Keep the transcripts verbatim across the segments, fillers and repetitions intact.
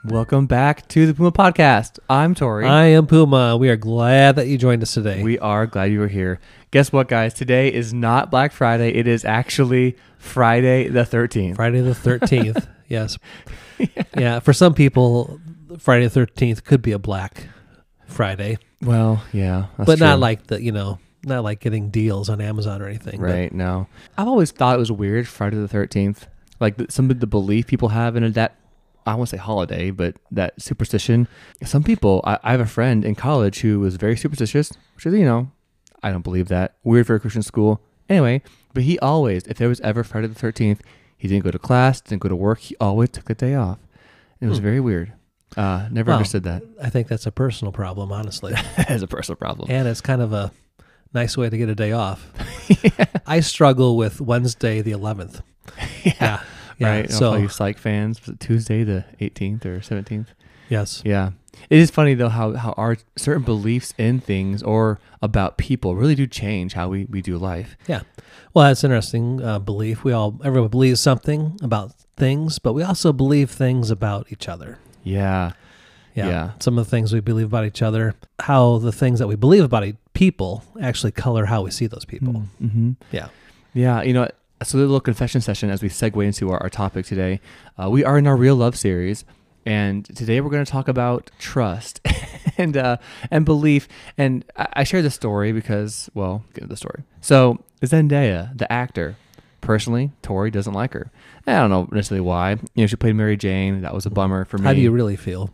Welcome back to the Puma Podcast. I'm Tori. I am Puma. We are glad that you joined us today. We are glad you were here. Guess what, guys? Today is not Black Friday. It is actually Friday the thirteenth. Friday the thirteenth. Yes. Yeah. yeah. For some people, Friday the thirteenth could be a Black Friday. Well, yeah. That's but true. not like the, you know, not like getting deals on Amazon or anything. Right. But. No. I've always thought it was weird, Friday the thirteenth. Like the, some of the belief people have in that. I won't say holiday, but that superstition. Some people, I, I have a friend in college who was very superstitious, which is, you know, I don't believe that. Weird for a Christian school. Anyway, but he always, if there was ever Friday the thirteenth, he didn't go to class, didn't go to work. He always took the day off. It was hmm. very weird. Uh, never well, understood that. I think that's a personal problem, honestly. That is a personal problem. And it's kind of a nice way to get a day off. yeah. I struggle with Wednesday the eleventh. yeah. yeah. Yeah, right. So all you psych fans, was it Tuesday the eighteenth or seventeenth? Yes. Yeah. It is funny though how, how our certain beliefs in things or about people really do change how we, we do life. Yeah. Well, that's an interesting uh, belief. We all everyone believes something about things, but we also believe things about each other. Yeah. Yeah. yeah. Some of the things we believe about each other, how the things that we believe about people actually color how we see those people. Mm-hmm. Yeah. Yeah. You know, so a little confession session as we segue into our, our topic today. Uh, we are in our Real Love series, and today we're going to talk about trust and uh, and belief. And I, I share this story because, well, get into the story. So Zendaya, the actor, personally, Tori doesn't like her. I don't know necessarily why. You know, she played Mary Jane. That was a bummer for me. How do you really feel?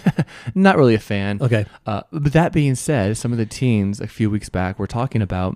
Not really a fan. Okay. Uh, but that being said, some of the teens a few weeks back were talking about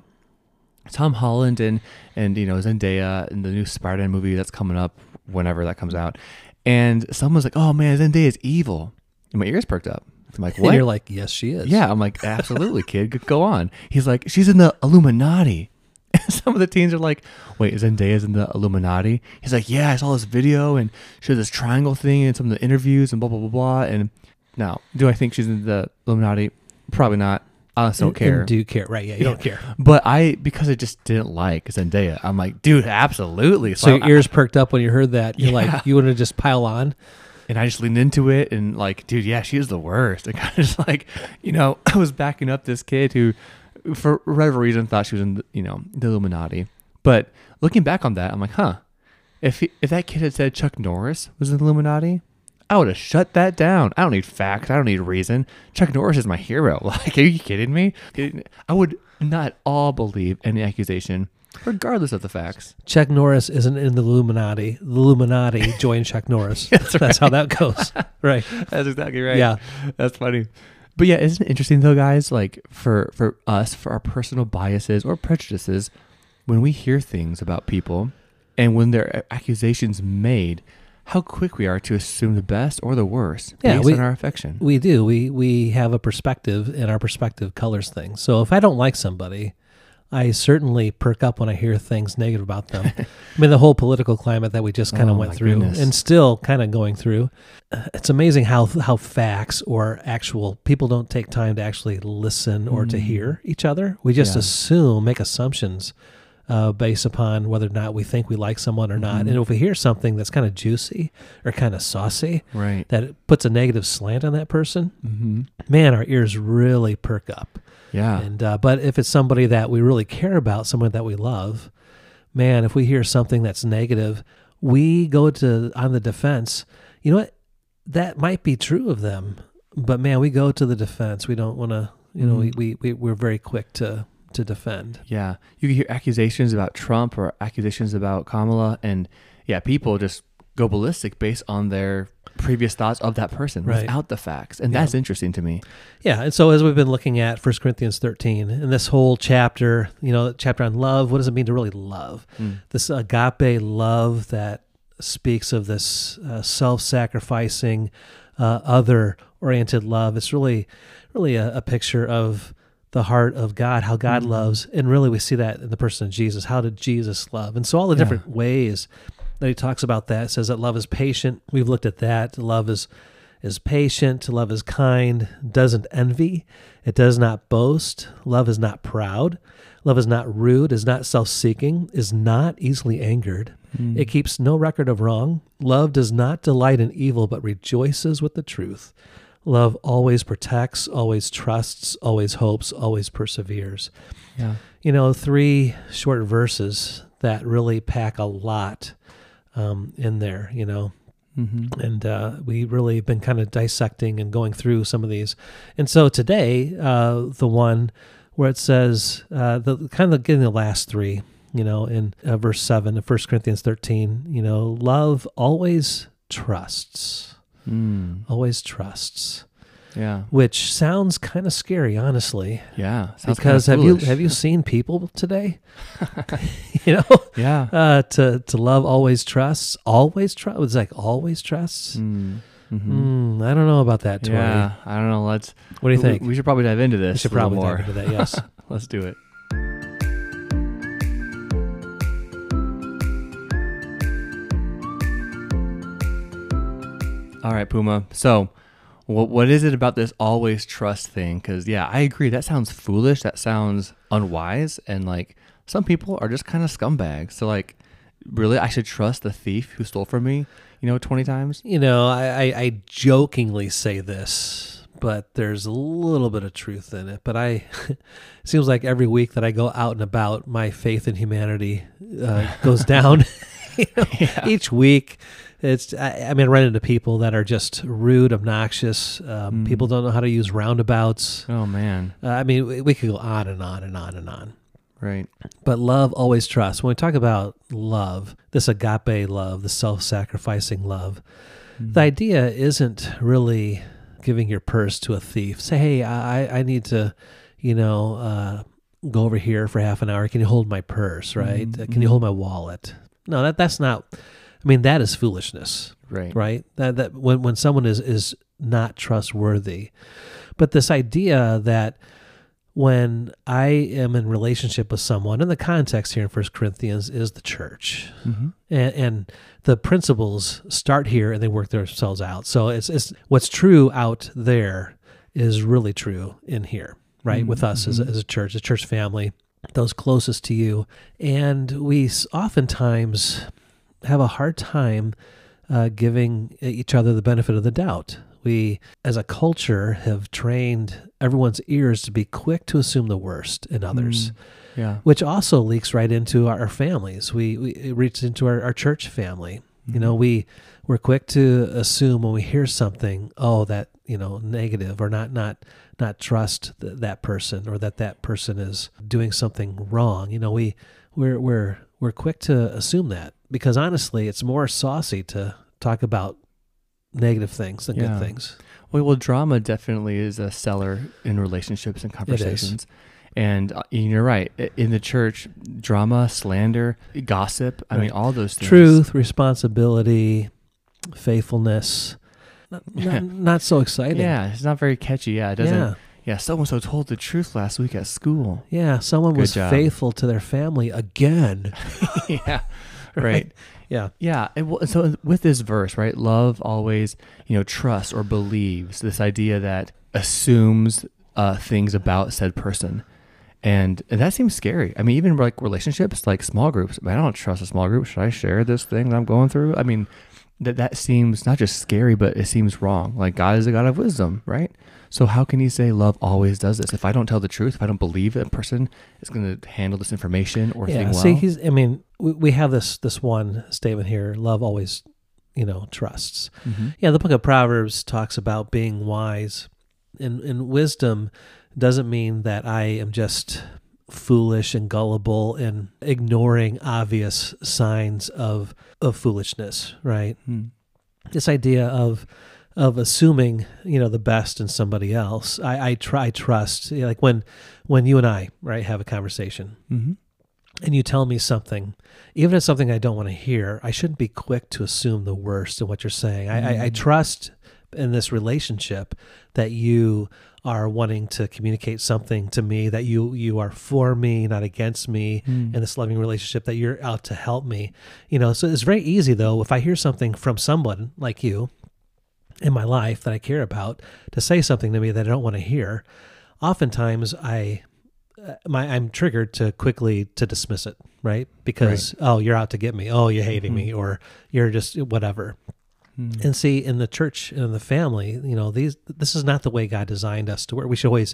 Tom Holland and, and, you know, Zendaya in the new Spider-Man movie that's coming up whenever that comes out. And someone's like, oh man, Zendaya's evil. And my ears perked up. I'm like, what? And you're like, yes, she is. Yeah. I'm like, absolutely, kid. Go on. He's like, she's in the Illuminati. And some of the teens are like, wait, Zendaya's in the Illuminati? He's like, yeah, I saw this video and showed this triangle thing in some of the interviews and blah, blah, blah, blah. And now, do I think she's in the Illuminati? Probably not. I honestly don't care. And do you care? Right, yeah, you yeah. don't care. But I, because I just didn't like Zendaya, I'm like, dude, absolutely. So, so your I, ears perked up when you heard that. You're yeah. like, you want to just pile on? And I just leaned into it and like, dude, yeah, she is the worst. And kind of just like, you know, I was backing up this kid who, for whatever reason, thought she was in, the, you know, the Illuminati. But looking back on that, I'm like, huh, if he, if that kid had said Chuck Norris was in the Illuminati, I would have shut that down. I don't need facts. I don't need reason. Chuck Norris is my hero. Like, are you kidding me? I would not all believe any accusation, regardless of the facts. Chuck Norris isn't in the Illuminati. The Illuminati joined Chuck Norris. That's, right. That's how that goes. Right. That's exactly right. Yeah. That's funny. But yeah, isn't it interesting though, guys? Like for, for us, for our personal biases or prejudices, when we hear things about people and when there are accusations made, how quick we are to assume the best or the worst yeah, based we, on our affection. We do. We we have a perspective, and our perspective colors things. So if I don't like somebody, I certainly perk up when I hear things negative about them. I mean, the whole political climate that we just kind of oh, went through goodness. and still kind of going through. It's amazing how how facts or actual people don't take time to actually listen or mm. to hear each other. We just yeah. assume, make assumptions Uh, based upon whether or not we think we like someone or not. Mm-hmm. And if we hear something that's kind of juicy or kind of saucy, right, that it puts a negative slant on that person, mm-hmm. man, our ears really perk up. Yeah. And uh, but if it's somebody that we really care about, someone that we love, man, if we hear something that's negative, we go to on the defense. You know what? That might be true of them, but man, we go to the defense. We don't want to, you know, mm-hmm. we, we, we're very quick to, to defend. Yeah. You can hear accusations about Trump or accusations about Kamala, and yeah, people just go ballistic based on their previous thoughts of that person right. without the facts. And yeah. that's interesting to me. Yeah. And so as we've been looking at First Corinthians thirteen and this whole chapter, you know, chapter on love, what does it mean to really love? Mm. This agape love that speaks of this uh, self-sacrificing, uh, other-oriented love. It's really, really a, a picture of the heart of God, how God mm-hmm. loves. And really we see that in the person of Jesus. How did Jesus love? And so all the yeah. different ways that he talks about that, says that love is patient. We've looked at that. Love is is patient. Love is kind, doesn't envy. It does not boast. Love is not proud. Love is not rude, is not self-seeking, is not easily angered. Mm. It keeps no record of wrong. Love does not delight in evil, but rejoices with the truth. Love always protects, always trusts, always hopes, always perseveres. Yeah. You know, three short verses that really pack a lot um, in there, you know. Mm-hmm. And uh, we really have been kind of dissecting and going through some of these. And so today, uh, the one where it says, uh, the kind of getting the last three, you know, in uh, verse seven of First Corinthians thirteen, you know, love always trusts, Mm. always trusts, Yeah. which sounds kind of scary, honestly. Yeah. Sounds Because kinda have you foolish. have you seen people today? you know, Yeah. uh, to to love always trusts, always trust. It's like always trusts. Mm. Mm-hmm. Mm, I don't know about that, Tori. Yeah. I don't know. Let's. What do you we- think? We, should probably dive into this. We should a little probably more. dive into that. Yes. Let's do it. All right, Puma. So, what what is it about this always trust thing? Because yeah, I agree. That sounds foolish. That sounds unwise. And like some people are just kind of scumbags. So like, really, I should trust the thief who stole from me, you know, twenty times. You know, I, I, I jokingly say this, but there's a little bit of truth in it. But I, it seems like every week that I go out and about, my faith in humanity uh, goes down. You know, Yeah. Each week, it's I, I mean, I run into people that are just rude, obnoxious. Um, Mm. People don't know how to use roundabouts. Oh man. Uh, I mean, we, we could go on and on and on and on. Right. But love always trusts. When we talk about love, this agape love, the self-sacrificing love, Mm. the idea isn't really giving your purse to a thief. Say, hey, I, I need to, you know, uh, go over here for half an hour. Can you hold my purse, right? Mhm, Uh, Can you mhm. hold my wallet? No, that that's not. I mean, that is foolishness, Right. right? That that when when someone is is not trustworthy, but this idea that when I am in relationship with someone, and the context here in First Corinthians is the church, Mm-hmm. and, and the principles start here and they work themselves out. So it's it's what's true out there is really true in here, right? Mhm, With us as, a, mhm. as a church, a church family, those closest to you, and we s- oftentimes have a hard time uh, giving each other the benefit of the doubt. We, as a culture, have trained everyone's ears to be quick to assume the worst in others, Mm. Yeah. which also leaks right into our, our families. We, we it reaches into our, our church family. You know, Mhm. we we're quick to assume when we hear something, oh, that you know, negative, or not not not trust th- that person, or that that person is doing something wrong. You know, we we're we're we're quick to assume that, because honestly, it's more saucy to talk about negative things than Yeah. good things. Well, well, drama definitely is a seller in relationships and conversations. And uh, you're right. I- In the church, drama, slander, gossip, I mean, Right. all those things. Truth, responsibility, faithfulness. Not, not, not so exciting. Yeah, it's not very catchy. Yeah, it doesn't. Yeah. Yeah, so-and-so told the truth last week at school. Yeah. Someone Good was job. faithful to their family again. Yeah, right. Yeah. Yeah, and well, so with this verse, right, love always, you know, trusts or believes, this idea that assumes uh, things about said person. And, and that seems scary. I mean, even like relationships, like small groups. Man, I don't trust a small group. Should I share this thing that I'm going through? I mean, that that seems not just scary, but it seems wrong. Like God is a God of wisdom, right? So how can he say love always does this? If I don't tell the truth, if I don't believe a person is going to handle this information or Yeah. thing well, See, he's, I mean, we, we have this, this one statement here, love always, you know, trusts. Mhm. Yeah. The book of Proverbs talks about being wise, and, and wisdom doesn't mean that I am just foolish and gullible and ignoring obvious signs of, of foolishness, right? Hmm. This idea of of assuming, you know, the best in somebody else. I, I try trust, you know, like when when you and I, right, have a conversation Mhm. and you tell me something, even if it's something I don't want to hear, I shouldn't be quick to assume the worst in what you're saying. I, I, I Mm. trust in this relationship that you are wanting to communicate something to me, that you you are for me, not against me, Mm. in this loving relationship, that you're out to help me. You know, so it's very easy though, if I hear something from someone like you, in my life that I care about to say something to me that I don't want to hear, oftentimes I, uh, my I'm triggered to quickly to dismiss it, right? Because right. oh, you're out to get me. Oh, you're hating mm-hmm. me, or you're just whatever. Mm-hmm. And see, in the church and in the family, you know, these this is not the way God designed us to work. We should always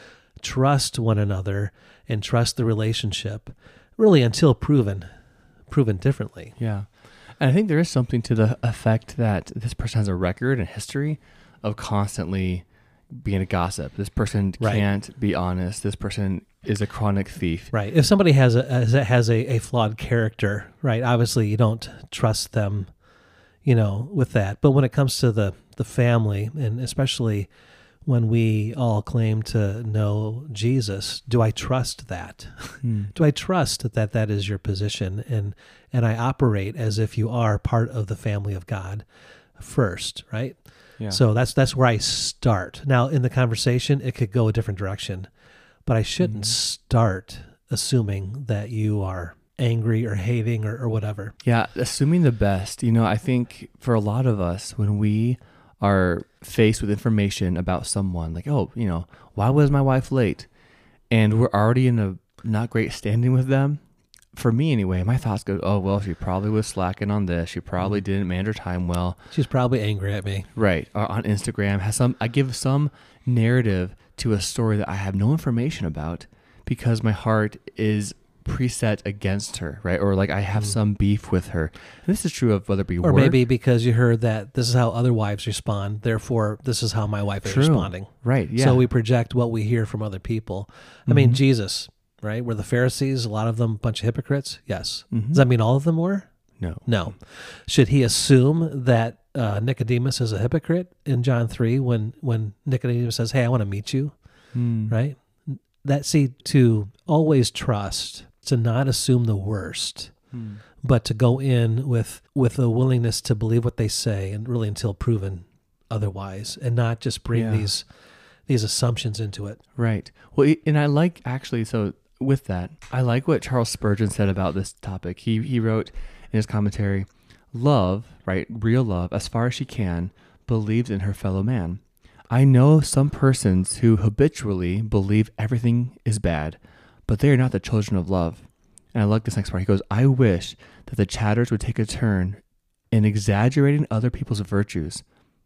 trust one another and trust the relationship, really until proven proven differently. Yeah. And I think there is something to the effect that this person has a record and history of constantly being a gossip. This person right. can't be honest. This person is a chronic thief. Right. If somebody has a has a, a flawed character, right, obviously you don't trust them, you know, with that. But when it comes to the, the family, and especially when we all claim to know Jesus, do I trust that? Hmm. Do I trust that that is your position? And and I operate as if you are part of the family of God first, right? Yeah. So that's that's where I start. Now, in the conversation, it could go a different direction, but I shouldn't mm-hmm. start assuming that you are angry or hating or, or whatever. Yeah, assuming the best. You know, I think for a lot of us, when we are faced with information about someone, like, oh, you know, why was my wife late? And we're already in a not great standing with them. For me anyway, my thoughts go, oh, well, she probably was slacking on this. She probably didn't manage her time well. She's probably angry at me. Right. Or on Instagram, has some. I give some narrative to a story that I have no information about because my heart is preset against her, right? Or like I have mm. some beef with her. And this is true of whether it be or work. Maybe because you heard that this is how other wives respond, therefore this is how my wife true. is responding. Right, yeah. So we project what we hear from other people. Mm-hmm. I mean, Jesus, right? Were the Pharisees, a lot of them a bunch of hypocrites? Yes. Mm-hmm. Does that mean all of them were? No. No. Should he assume that uh, Nicodemus is a hypocrite in John three when, when Nicodemus says, hey, I want to meet you, mm. right? That, see, to always trust, to not assume the worst, hmm. but to go in with with a willingness to believe what they say, and really until proven otherwise, and not just bring yeah. these these assumptions into it. Right. Well, and I like actually. So with that, I like what Charles Spurgeon said about this topic. He he wrote in his commentary, "Love, right, real love, as far as she can, believes in her fellow man. I know some persons who habitually believe everything is bad, but they are not the children of love." And I like this next part. He goes, I wish that the chatters would take a turn in exaggerating other people's virtues.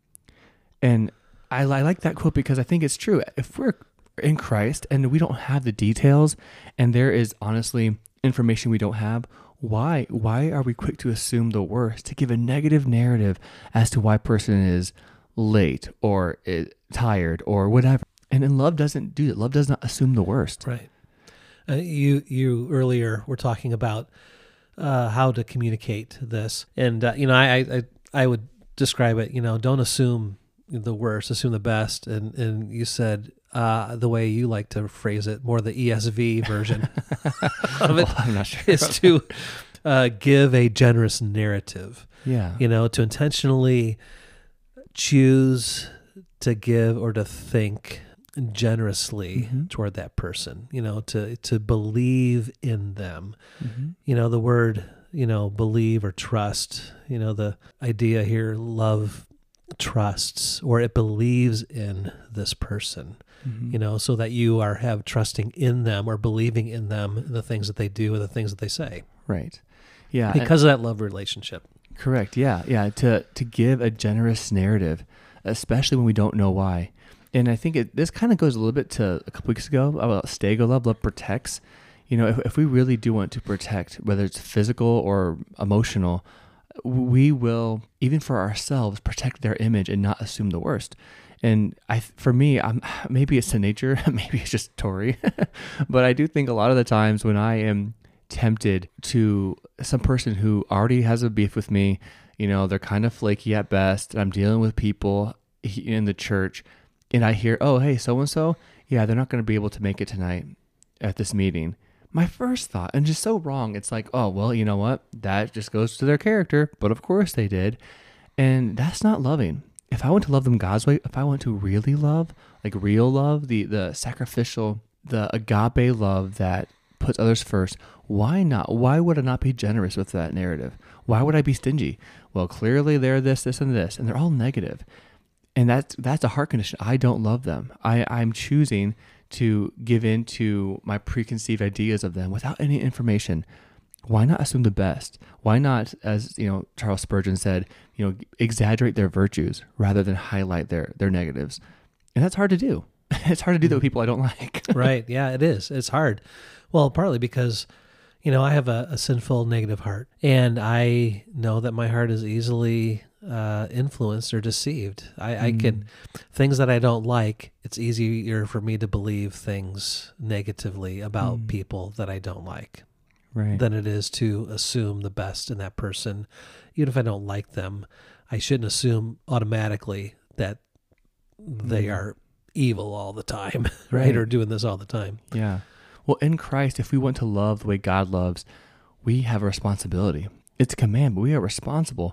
And I, I like that quote because I think it's true. If we're in Christ and we don't have the details, and there is honestly information we don't have, why why are we quick to assume the worst, to give a negative narrative as to why a person is late or is tired or whatever? And then love doesn't do that. Love does not assume the worst. Right. Uh, you you earlier were talking about uh, how to communicate this, and uh, you know I, I I would describe it. You know, don't assume the worst, assume the best. And and you said uh, the way you like to phrase it, more the E S V version of it. Well, I'm not sure. Is to uh, give a generous narrative. Yeah. You know, to intentionally choose to give or to think generously mm-hmm. toward that person, you know, to, to believe in them. Mm-hmm. You know, the word, you know, believe or trust, you know, the idea here, love trusts, or it believes in this person, mm-hmm. you know, so that you are have trusting in them or believing in them, in the things that they do and the things that they say. Right. Yeah. Because of that love relationship. Correct. Yeah. Yeah. To, to give a generous narrative, especially when we don't know why. And I think it, this kind of goes a little bit to a couple weeks ago about Stego Love. Love protects. You know, if, if we really do want to protect, whether it's physical or emotional, we will, even for ourselves, protect their image and not assume the worst. And I, for me, I'm, maybe it's to nature, maybe it's just Tory, but I do think a lot of the times when I am tempted to some person who already has a beef with me, you know, they're kind of flaky at best, and I'm dealing with people in the church, and I hear, oh, hey, so-and-so, yeah, they're not going to be able to make it tonight at this meeting. My first thought, and just so wrong, it's like, oh, well, you know what? That just goes to their character, but of course they did. And that's not loving. If I want to love them God's way, if I want to really love, like real love, the, the sacrificial, the agape love that puts others first, why not? Why would I not be generous with that narrative? Why would I be stingy? Well, clearly they're this, this, and this, and they're all negative. And that's that's a heart condition. I don't love them. I, I'm choosing to give in to my preconceived ideas of them without any information. Why not assume the best? Why not, as you know, Charles Spurgeon said, you know, exaggerate their virtues rather than highlight their their negatives? And that's hard to do. It's hard to do that with people I don't like. Right. Yeah, it is. It's hard. Well, partly because, you know, I have a, a sinful, negative heart, and I know that my heart is easily uh, influenced or deceived. I, mm. I can, things that I don't like, it's easier for me to believe things negatively about mm. people that I don't like. Right. Than it is to assume the best in that person. Even if I don't like them, I shouldn't assume automatically that they mm. are evil all the time, right? right? Or doing this all the time. Yeah. Well, in Christ, if we want to love the way God loves, we have a responsibility. It's a command, but we are responsible.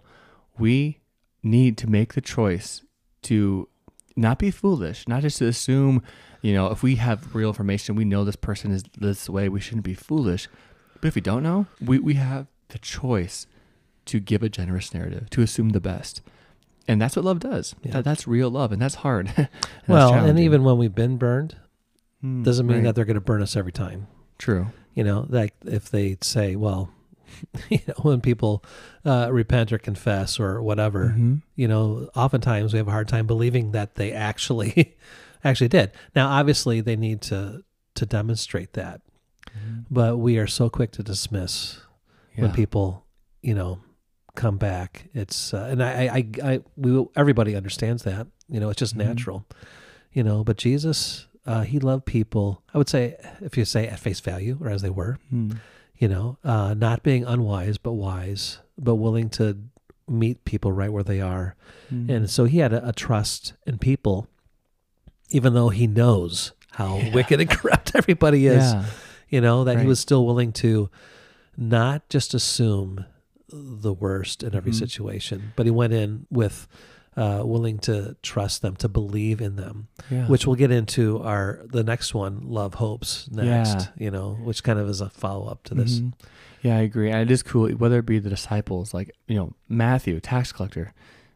We need to make the choice to not be foolish, not just to assume, you know, if we have real information, we know this person is this way, we shouldn't be foolish. But if we don't know, we, we have the choice to give a generous narrative, to assume the best. And that's what love does. Yeah. That, that's real love, and that's hard. and well, that's and even when we've been burned, mm, doesn't mean right. that they're going to burn us every time. True. You know, like if they say, well, you know, when people uh, repent or confess or whatever, mm-hmm. you know, oftentimes we have a hard time believing that they actually actually did. Now, obviously, they need to to demonstrate that. Mm-hmm. But we are so quick to dismiss yeah. when people, you know, come back. It's uh, and I, I, I, we, everybody understands that. You know, it's just mm-hmm. natural. You know, but Jesus, uh, he loved people. I would say, if you say at face value or as they were, mm. you know, uh, not being unwise but wise, but willing to meet people right where they are, mm. and so he had a, a trust in people, even though he knows how yeah. wicked and corrupt everybody is. Yeah. You know, that right. he was still willing to not just assume the worst in every mm-hmm. situation, but he went in with uh, willing to trust them, to believe in them, yeah. which we'll get into our the next one, Love Hopes, next, yeah. you know, which kind of is a follow-up to this. Mm-hmm. Yeah, I agree. And it is cool, whether it be the disciples, like, you know, Matthew, tax collector,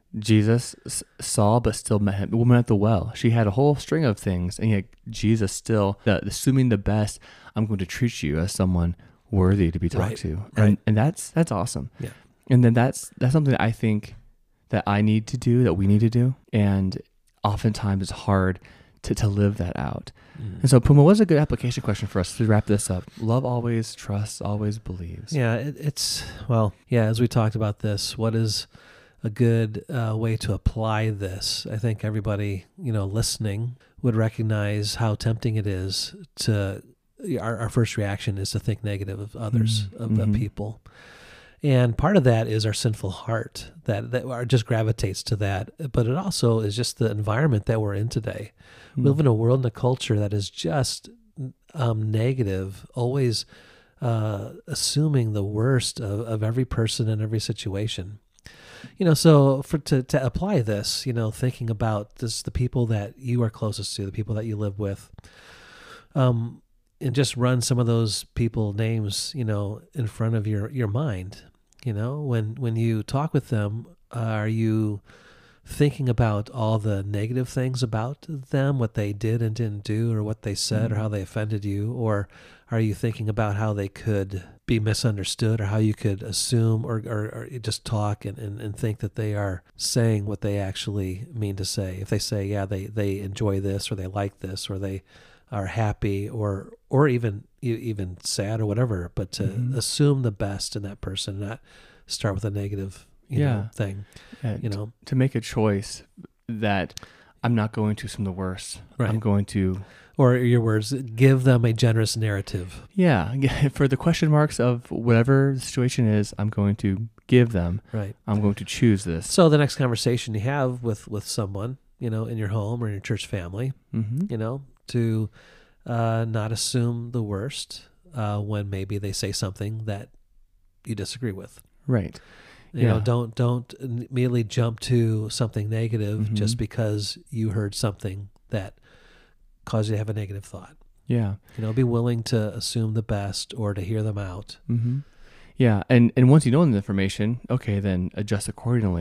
Jesus saw but still met him. The woman at the well, she had a whole string of things, and yet Jesus still, uh, assuming the best, I'm going to treat you as someone worthy to be talked right. to, and right. and that's that's awesome. Yeah, and then that's that's something that I think that I need to do, that we need to do, and oftentimes it's hard to to live that out. Mm. And so, Puma, what's a good application question for us to wrap this up? Love always trusts, always believes. Yeah, it, it's well, yeah. As we talked about this, what is a good uh, way to apply this? I think everybody, you know, listening would recognize how tempting it is to, our, our first reaction is to think negative of others, mm-hmm. of, of people. And part of that is our sinful heart that, that are, just gravitates to that. But it also is just the environment that we're in today. Mm-hmm. We live in a world and a culture that is just um, negative, always uh, assuming the worst of, of every person in every situation. You know, so for to, to apply this, you know, thinking about this, the people that you are closest to, the people that you live with, um, and just run some of those people names, you know, in front of your, your mind. You know, when when you talk with them, uh, are you thinking about all the negative things about them, what they did and didn't do, or what they said, mm-hmm. or how they offended you, or are you thinking about how they could be misunderstood, or how you could assume or, or, or just talk and, and, and think that they are saying what they actually mean to say? If they say, yeah, they, they enjoy this, or they like this, or they are happy, or or even even sad or whatever, but to mm-hmm. assume the best in that person, not start with a negative you yeah. know, thing. Yeah, you know, to make a choice that I'm not going to assume the worst. Right. I'm going to, or your words, give them a generous narrative. Yeah, for the question marks of whatever the situation is, I'm going to give them. Right. I'm going to choose this. So the next conversation you have with with someone, you know, in your home or in your church family, mm-hmm. you know, to uh, not assume the worst uh, when maybe they say something that you disagree with. Right. You yeah. know, don't don't immediately jump to something negative mm-hmm. just because you heard something that caused you to have a negative thought. Yeah. You know, be willing to assume the best or to hear them out. Mm-hmm. Yeah. And, and once you know the information, okay, then adjust accordingly.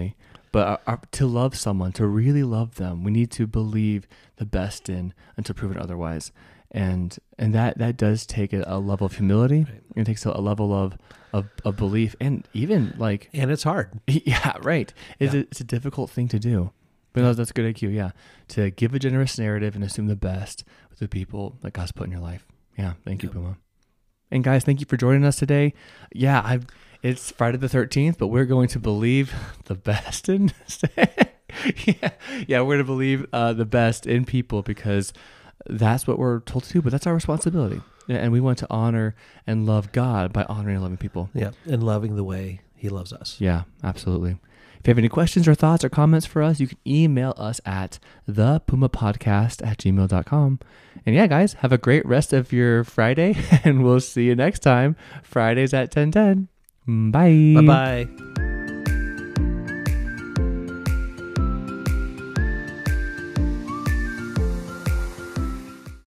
But our, our, to love someone, to really love them, we need to believe the best in until proven otherwise. And and that, that does take a, a level of humility. Right. It takes a, a level of, of, of belief, and even like... And it's hard. Yeah, right. It's, Yeah. a, it's a difficult thing to do. But no, that's good I Q, yeah. To give a generous narrative and assume the best with the people that God's put in your life. Yeah, thank you, Yep. Puma. And guys, thank you for joining us today. Yeah, I it's Friday the thirteenth, but we're going to believe the best in... yeah, yeah, we're going to believe uh, the best in people because that's what we're told to do, but that's our responsibility. And we want to honor and love God by honoring and loving people. Yeah. And loving the way he loves us. Yeah, absolutely. If you have any questions or thoughts or comments for us, you can email us at the puma podcast at gmail dot com. And yeah, guys, have a great rest of your Friday, and we'll see you next time, Fridays at ten ten. Bye. Bye-bye.